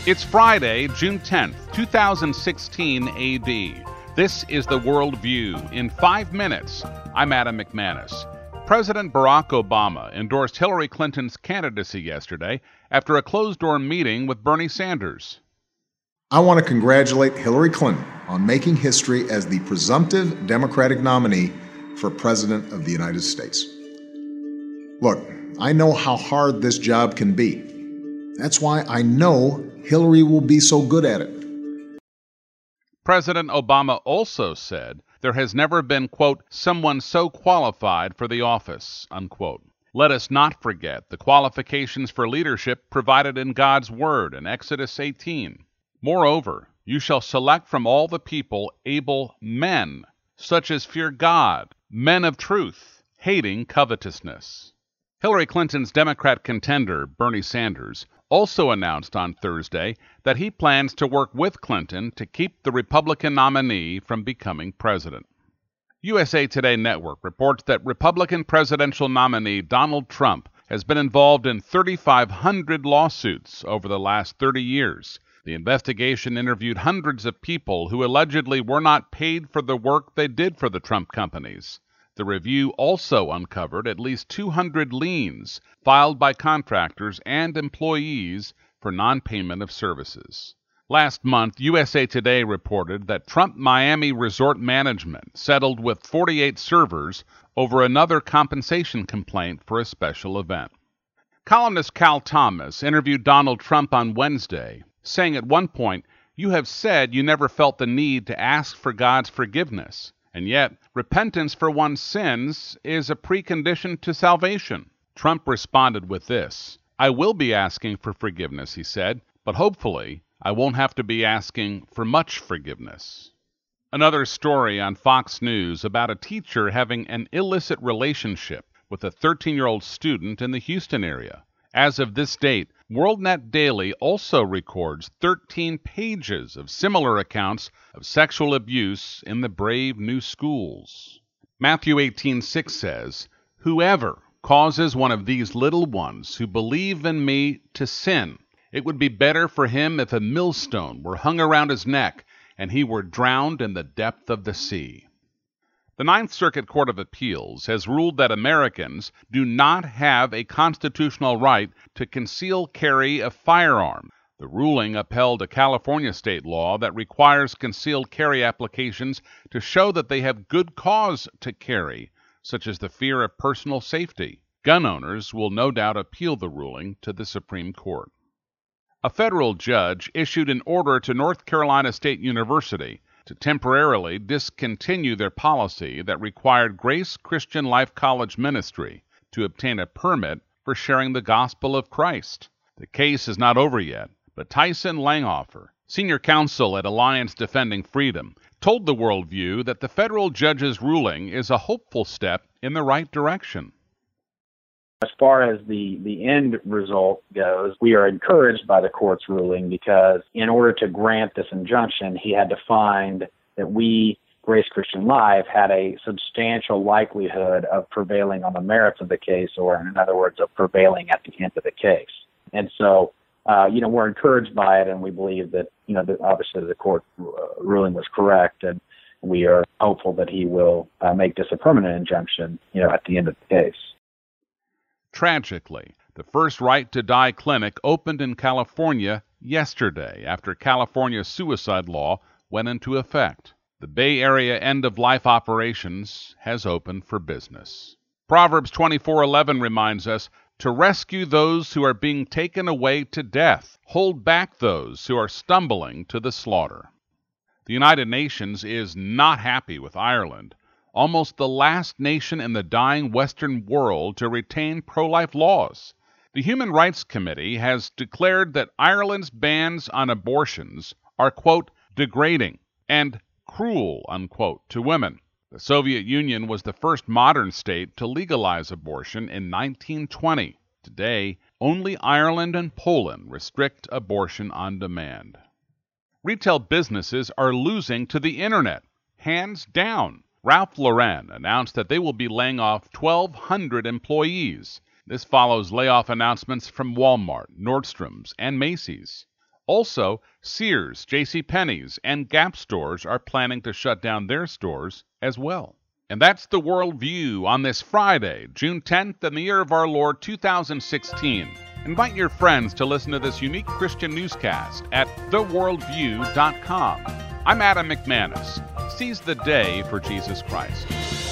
It's Friday, June 10th, 2016 AD. This is the World View in 5 minutes. I'm Adam McManus. President Barack Obama endorsed Hillary Clinton's candidacy yesterday after a closed-door meeting with Bernie Sanders. I want to congratulate Hillary Clinton on making history as the presumptive Democratic nominee for President of the United States. Look, I know how hard this job can be. That's why I know Hillary will be so good at it. President Obama also said there has never been, quote, someone so qualified for the office, unquote. Let us not forget the qualifications for leadership provided in God's Word in Exodus 18. Moreover, you shall select from all the people able men, such as fear God, men of truth, hating covetousness. Hillary Clinton's Democrat contender, Bernie Sanders, also announced on Thursday that he plans to work with Clinton to keep the Republican nominee from becoming president. USA Today Network reports that Republican presidential nominee Donald Trump has been involved in 3,500 lawsuits over the last 30 years. The investigation interviewed hundreds of people who allegedly were not paid for the work they did for the Trump companies. The review also uncovered at least 200 liens filed by contractors and employees for non-payment of services. Last month, USA Today reported that Trump Miami Resort Management settled with 48 servers over another compensation complaint for a special event. Columnist Cal Thomas interviewed Donald Trump on Wednesday, saying at one point, "You have said you never felt the need to ask for God's forgiveness. And yet, repentance for one's sins is a precondition to salvation." Trump responded with this, "I will be asking for forgiveness," he said, "but hopefully I won't have to be asking for much forgiveness." Another story on Fox News about a teacher having an illicit relationship with a 13-year-old student in the Houston area. As of this date, WorldNet Daily also records 13 pages of similar accounts of sexual abuse in the brave new schools. Matthew 18:6 says, "Whoever causes one of these little ones who believe in me to sin, it would be better for him if a millstone were hung around his neck and he were drowned in the depth of the sea." The Ninth Circuit Court of Appeals has ruled that Americans do not have a constitutional right to conceal carry a firearm. The ruling upheld a California state law that requires concealed carry applications to show that they have good cause to carry, such as the fear of personal safety. Gun owners will no doubt appeal the ruling to the Supreme Court. A federal judge issued an order to North Carolina State University to temporarily discontinue their policy that required Grace Christian Life College Ministry to obtain a permit for sharing the gospel of Christ. The case is not over yet, but Tyson Langhofer, senior counsel at Alliance Defending Freedom, told the Worldview that the federal judge's ruling is a hopeful step in the right direction. As far as the end result goes, we are encouraged by the court's ruling because in order to grant this injunction, he had to find that we, Grace Christian Life, had a substantial likelihood of prevailing on the merits of the case, or in other words, of prevailing at the end of the case. And so, we're encouraged by it, and we believe that, that obviously the court ruling was correct, and we are hopeful that he will make this a permanent injunction, at the end of the case. Tragically, the first Right to Die clinic opened in California yesterday after California's suicide law went into effect. The Bay Area end-of-life operations has opened for business. Proverbs 24:11 reminds us to rescue those who are being taken away to death, hold back those who are stumbling to the slaughter. The United Nations is not happy with Ireland, almost the last nation in the dying Western world to retain pro-life laws. The Human Rights Committee has declared that Ireland's bans on abortions are, quote, degrading and cruel, unquote, to women. The Soviet Union was the first modern state to legalize abortion in 1920. Today, only Ireland and Poland restrict abortion on demand. Retail businesses are losing to the internet, hands down. Ralph Lauren announced that they will be laying off 1,200 employees. This follows layoff announcements from Walmart, Nordstrom's, and Macy's. Also, Sears, JCPenney's, and Gap stores are planning to shut down their stores as well. And that's The World View on this Friday, June 10th, in the year of our Lord 2016. Invite your friends to listen to this unique Christian newscast at theworldview.com. I'm Adam McManus. Seize the day for Jesus Christ.